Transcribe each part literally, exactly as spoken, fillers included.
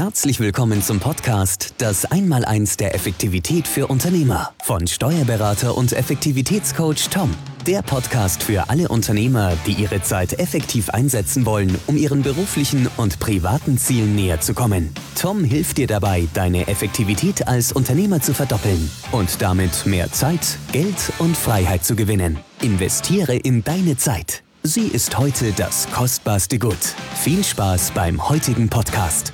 Herzlich willkommen zum Podcast Das Einmaleins der Effektivität für Unternehmer von Steuerberater und Effektivitätscoach Tom. Der Podcast für alle Unternehmer, die ihre Zeit effektiv einsetzen wollen, um ihren beruflichen und privaten Zielen näher zu kommen. Tom hilft dir dabei, deine Effektivität als Unternehmer zu verdoppeln und damit mehr Zeit, Geld und Freiheit zu gewinnen. Investiere in deine Zeit. Sie ist heute das kostbarste Gut. Viel Spaß beim heutigen Podcast.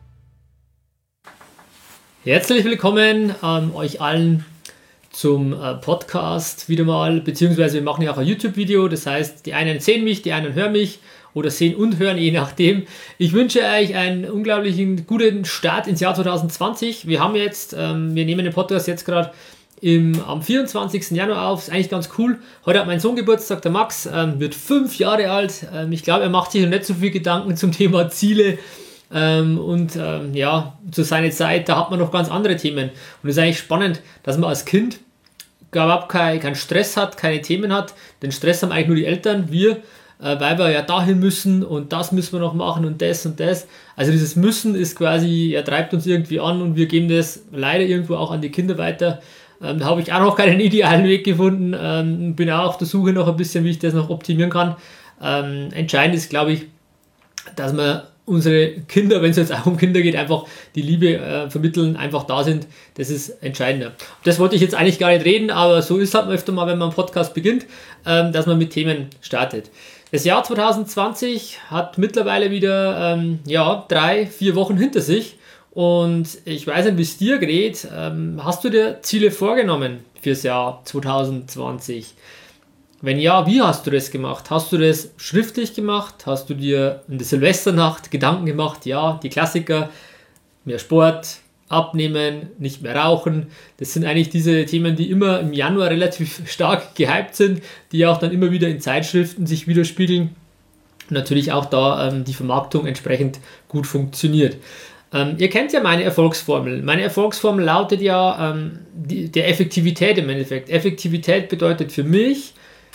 Herzlich willkommen an euch allen zum äh, Podcast wieder mal, beziehungsweise wir machen ja auch ein YouTube-Video, das heißt, die einen sehen mich, die anderen hören mich oder sehen und hören, je nachdem. Ich wünsche euch einen unglaublichen guten Start ins Jahr zwanzig zwanzig. Wir haben jetzt, ähm, wir nehmen den Podcast jetzt gerade am vierundzwanzigsten Januar auf, ist eigentlich ganz cool. Heute hat mein Sohn Geburtstag, der Max, ähm, wird fünf Jahre alt. Ähm, ich glaube, er macht sich noch nicht so viel Gedanken zum Thema Ziele. Ähm, und ähm, ja, zu seiner Zeit, da hat man noch ganz andere Themen. Und es ist eigentlich spannend, dass man als Kind überhaupt keinen kein Stress hat, keine Themen hat. Den Stress haben eigentlich nur die Eltern, wir, äh, weil wir ja dahin müssen und das müssen wir noch machen und das und das. Also dieses Müssen ist quasi, er treibt uns irgendwie an und wir geben das leider irgendwo auch an die Kinder weiter. Ähm, da habe ich auch noch keinen idealen Weg gefunden. Ähm, bin auch auf der Suche noch ein bisschen, wie ich das noch optimieren kann. Ähm, entscheidend ist, glaube ich, dass man unsere Kinder, wenn es jetzt auch um Kinder geht, einfach die Liebe äh, vermitteln, einfach da sind. Das ist entscheidender. Das wollte ich jetzt eigentlich gar nicht reden, aber so ist halt öfter mal, wenn man einen Podcast beginnt, ähm, dass man mit Themen startet. Das Jahr zwanzig zwanzig hat mittlerweile wieder ähm, ja, drei, vier Wochen hinter sich. Und ich weiß nicht, wie es dir geht. Ähm, hast du dir Ziele vorgenommen fürs Jahr zwanzig zwanzig? Wenn ja, wie hast du das gemacht? Hast du das schriftlich gemacht? Hast du dir in der Silvesternacht Gedanken gemacht? Ja, die Klassiker, mehr Sport, abnehmen, nicht mehr rauchen. Das sind eigentlich diese Themen, die immer im Januar relativ stark gehypt sind, die auch dann immer wieder in Zeitschriften sich widerspiegeln. Und natürlich auch da ähm, die Vermarktung entsprechend gut funktioniert. Ähm, ihr kennt ja meine Erfolgsformel. Meine Erfolgsformel lautet ja ähm, die, der Effektivität im Endeffekt. Effektivität bedeutet für mich,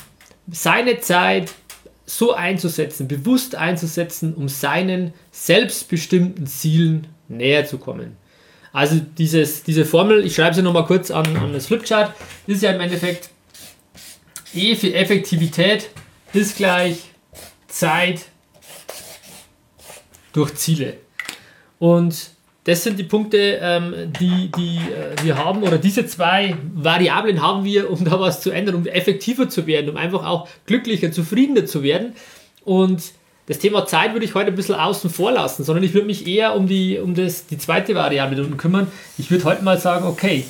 seine Zeit so einzusetzen, bewusst einzusetzen, um seinen selbstbestimmten Zielen näher zu kommen. Also dieses, diese Formel, ich schreibe sie nochmal kurz an, an das Flipchart, ist ja im Endeffekt E für Effektivität ist gleich Zeit durch Ziele. Und das sind die Punkte, ähm, die, die äh, wir haben, oder diese zwei Variablen haben wir, um da was zu ändern, um effektiver zu werden, um einfach auch glücklicher, zufriedener zu werden. Und das Thema Zeit würde ich heute ein bisschen außen vor lassen, sondern ich würde mich eher um die, um das, die zweite Variable kümmern. Ich würde heute mal sagen, okay,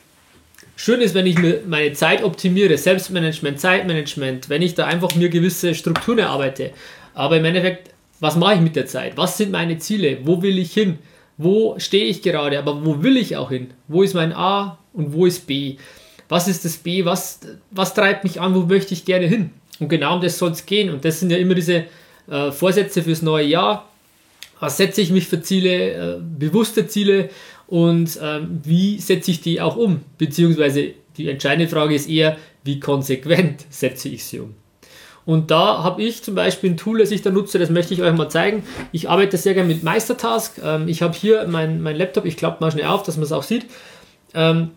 schön ist, wenn ich mir meine Zeit optimiere, Selbstmanagement, Zeitmanagement, wenn ich da einfach mir gewisse Strukturen erarbeite. Aber im Endeffekt, was mache ich mit der Zeit? Was sind meine Ziele? Wo will ich hin? Wo stehe ich gerade, aber wo will ich auch hin? Wo ist mein A und wo ist B? Was ist das B? Was, was treibt mich an? Wo möchte ich gerne hin? Und genau um das soll es gehen. Und das sind ja immer diese äh, Vorsätze fürs neue Jahr. Was setze ich mich für Ziele, äh, bewusste Ziele und ähm, wie setze ich die auch um? Beziehungsweise die entscheidende Frage ist eher, wie konsequent setze ich sie um? Und da habe ich zum Beispiel ein Tool, das ich da nutze, das möchte ich euch mal zeigen. Ich arbeite sehr gerne mit Meistertask. Ähm, ich habe hier mein, mein Laptop, ich klappe mal schnell auf, dass man es auch sieht. Ähm,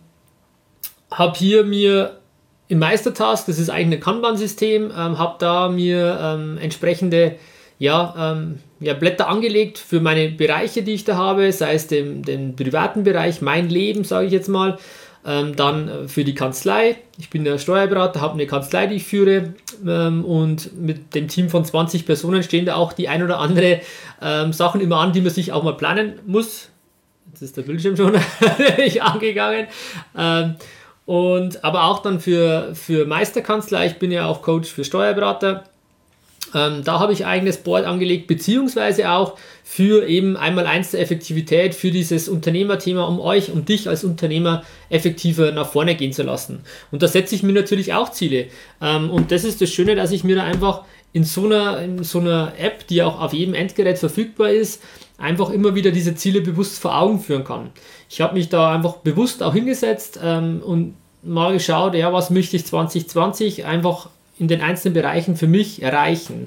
habe hier mir im Meistertask, das ist eigentlich ein Kanban-System, ähm, habe da mir ähm, entsprechende ja, ähm, ja, Blätter angelegt für meine Bereiche, die ich da habe, sei es den, den privaten Bereich, mein Leben, sage ich jetzt mal. Ähm, dann für die Kanzlei. Ich bin der Steuerberater, habe eine Kanzlei, die ich führe, ähm, und mit dem Team von zwanzig Personen stehen da auch die ein oder andere ähm, Sachen immer an, die man sich auch mal planen muss. Jetzt ist der Bildschirm schon nicht angegangen. Ähm, und, aber auch dann für, für Meisterkanzlei, ich bin ja auch Coach für Steuerberater. Ähm, da habe ich ein eigenes Board angelegt, beziehungsweise auch für eben einmal eins der Effektivität, für dieses Unternehmerthema, um euch, um dich als Unternehmer effektiver nach vorne gehen zu lassen. Und da setze ich mir natürlich auch Ziele. Ähm, und das ist das Schöne, dass ich mir da einfach in so einer, in so einer App, die auch auf jedem Endgerät verfügbar ist, einfach immer wieder diese Ziele bewusst vor Augen führen kann. Ich habe mich da einfach bewusst auch hingesetzt ähm, und mal geschaut, ja, was möchte ich zwanzig zwanzig einfach in den einzelnen Bereichen für mich erreichen.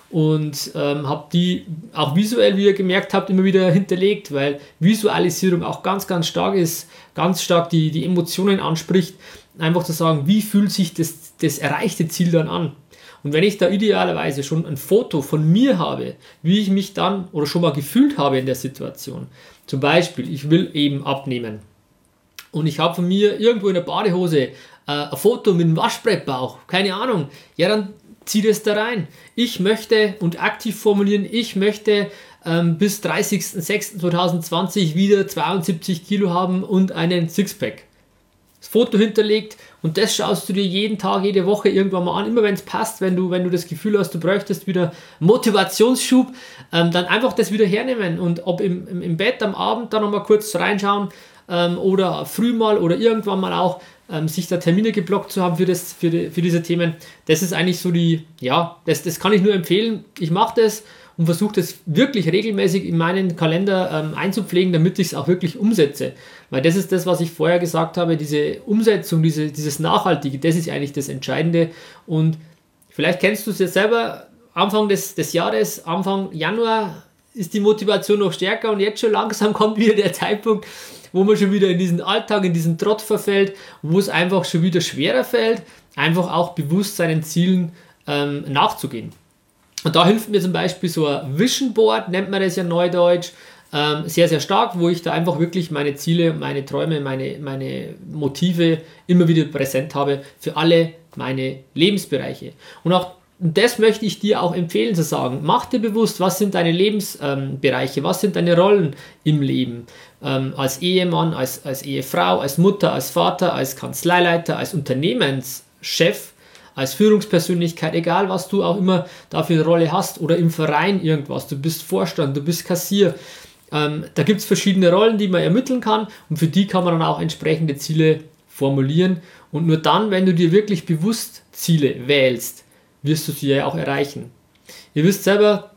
und ähm, habe die auch visuell, wie ihr gemerkt habt, immer wieder hinterlegt, weil Visualisierung auch ganz, ganz stark ist, ganz stark die, die Emotionen anspricht, einfach zu sagen, wie fühlt sich das, das erreichte Ziel dann an. Und wenn ich da idealerweise schon ein Foto von mir habe, wie ich mich dann oder schon mal gefühlt habe in der Situation, zum Beispiel, ich will eben abnehmen und ich habe von mir irgendwo in der Badehose äh, ein Foto mit einem Waschbrettbauch, keine Ahnung, ja, dann zieh das da rein. Ich möchte, und aktiv formulieren, ich möchte ähm, bis dreißigster sechster zweitausendzwanzig wieder zweiundsiebzig Kilo haben und einen Sixpack. Das Foto hinterlegt und das schaust du dir jeden Tag, jede Woche irgendwann mal an, immer wenn es passt, wenn du, wenn du das Gefühl hast, du bräuchtest wieder Motivationsschub, ähm, dann einfach das wieder hernehmen und ob im, im, im Bett am Abend dann nochmal kurz reinschauen ähm, oder früh mal oder irgendwann mal auch ähm, sich da Termine geblockt zu haben für, das, für, die, für diese Themen. Das ist eigentlich so die, ja, das, das kann ich nur empfehlen. Ich mache das und versuche das wirklich regelmäßig in meinen Kalender ähm, einzupflegen, damit ich es auch wirklich umsetze. Weil das ist das, was ich vorher gesagt habe, diese Umsetzung, diese, dieses Nachhaltige, das ist eigentlich das Entscheidende. Und vielleicht kennst du es ja selber, Anfang des, des Jahres, Anfang Januar ist die Motivation noch stärker und jetzt schon langsam kommt wieder der Zeitpunkt, wo man schon wieder in diesen Alltag, in diesen Trott verfällt, wo es einfach schon wieder schwerer fällt, einfach auch bewusst seinen Zielen ähm, nachzugehen. Und da hilft mir zum Beispiel so ein Vision Board, nennt man das ja neudeutsch, ähm, sehr, sehr stark, wo ich da einfach wirklich meine Ziele, meine Träume, meine, meine Motive immer wieder präsent habe für alle meine Lebensbereiche. Und auch das möchte ich dir auch empfehlen zu sagen. Mach dir bewusst, was sind deine Lebensbereiche, ähm, was sind deine Rollen im Leben. Ähm, als Ehemann, als, als Ehefrau, als Mutter, als Vater, als Kanzleileiter, als Unternehmenschef, als Führungspersönlichkeit, egal was du auch immer da für eine Rolle hast oder im Verein irgendwas, du bist Vorstand, du bist Kassier. Ähm, da gibt es verschiedene Rollen, die man ermitteln kann und für die kann man dann auch entsprechende Ziele formulieren. Und nur dann, wenn du dir wirklich bewusst Ziele wählst, wirst du sie ja auch erreichen. Ihr wisst selber,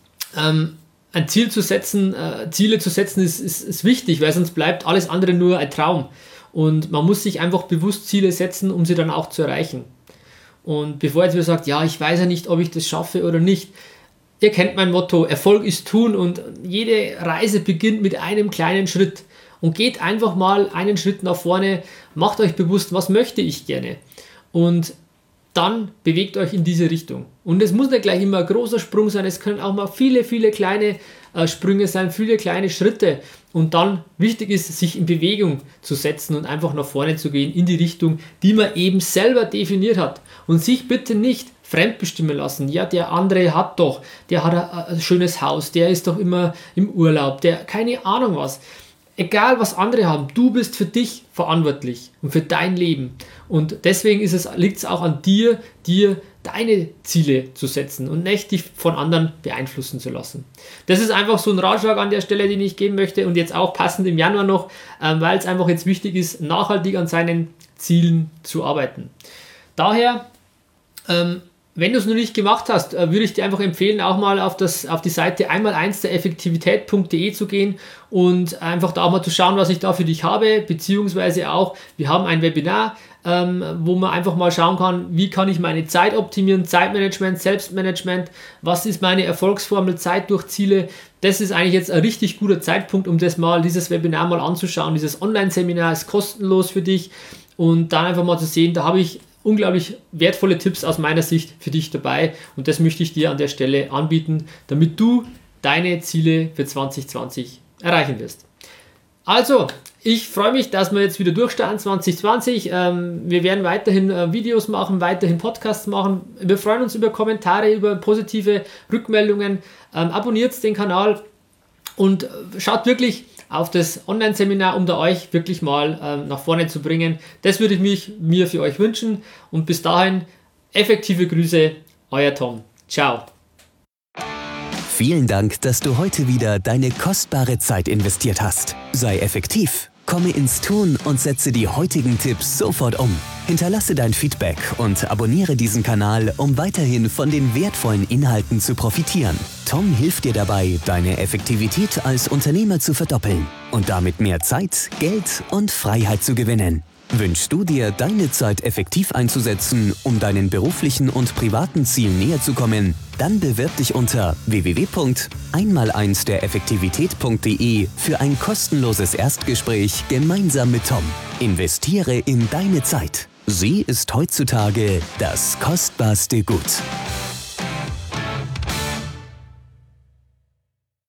ähm, ein Ziel zu setzen, äh, Ziele zu setzen ist, ist, ist wichtig, weil sonst bleibt alles andere nur ein Traum. Und man muss sich einfach bewusst Ziele setzen, um sie dann auch zu erreichen. Und bevor jetzt wieder sagt, ja, ich weiß ja nicht, ob ich das schaffe oder nicht. Ihr kennt mein Motto, Erfolg ist tun und jede Reise beginnt mit einem kleinen Schritt. Und geht einfach mal einen Schritt nach vorne, macht euch bewusst, was möchte ich gerne. Und dann bewegt euch in diese Richtung. Und es muss nicht gleich immer ein großer Sprung sein, es können auch mal viele, viele kleine äh, Sprünge sein, viele kleine Schritte. Und dann wichtig ist, sich in Bewegung zu setzen und einfach nach vorne zu gehen in die Richtung, die man eben selber definiert hat. Und sich bitte nicht fremdbestimmen lassen. Ja, der andere hat doch, der hat ein, ein schönes Haus, der ist doch immer im Urlaub, der keine Ahnung was. Egal, was andere haben, du bist für dich verantwortlich und für dein Leben. Und deswegen ist es, liegt es auch an dir, dir deine Ziele zu setzen und nicht dich von anderen beeinflussen zu lassen. Das ist einfach so ein Ratschlag an der Stelle, den ich geben möchte und jetzt auch passend im Januar noch, ähm, weil es einfach jetzt wichtig ist, nachhaltig an seinen Zielen zu arbeiten. Daher, ähm, wenn du es noch nicht gemacht hast, würde ich dir einfach empfehlen, auch mal auf, das, auf die Seite einmal eins der Effektivität punkt de zu gehen und einfach da auch mal zu schauen, was ich da für dich habe, beziehungsweise auch, wir haben ein Webinar, ähm, wo man einfach mal schauen kann, wie kann ich meine Zeit optimieren, Zeitmanagement, Selbstmanagement, was ist meine Erfolgsformel, Zeit durch Ziele. Das ist eigentlich jetzt ein richtig guter Zeitpunkt, um das mal, dieses Webinar mal anzuschauen. Dieses Online-Seminar ist kostenlos für dich und dann einfach mal zu sehen, da habe ich unglaublich wertvolle Tipps aus meiner Sicht für dich dabei und das möchte ich dir an der Stelle anbieten, damit du deine Ziele für zwanzig zwanzig erreichen wirst. Also, ich freue mich, dass wir jetzt wieder durchstarten zwanzig zwanzig. Ähm, wir werden weiterhin äh, Videos machen, weiterhin Podcasts machen. Wir freuen uns über Kommentare, über positive Rückmeldungen. Ähm, abonniert den Kanal und schaut wirklich auf das Online-Seminar, um da euch wirklich mal ähm, nach vorne zu bringen. Das würde ich mich, mir für euch wünschen. Und bis dahin, effektive Grüße, euer Tom. Ciao. Vielen Dank, dass du heute wieder deine kostbare Zeit investiert hast. Sei effektiv, komme ins Tun und setze die heutigen Tipps sofort um. Hinterlasse dein Feedback und abonniere diesen Kanal, um weiterhin von den wertvollen Inhalten zu profitieren. Tom hilft dir dabei, deine Effektivität als Unternehmer zu verdoppeln und damit mehr Zeit, Geld und Freiheit zu gewinnen. Wünschst du dir, deine Zeit effektiv einzusetzen, um deinen beruflichen und privaten Zielen näher zu kommen? Dann bewirb dich unter w w w punkt eins eins der Effektivität punkt de für ein kostenloses Erstgespräch gemeinsam mit Tom. Investiere in deine Zeit. Sie ist heutzutage das kostbarste Gut.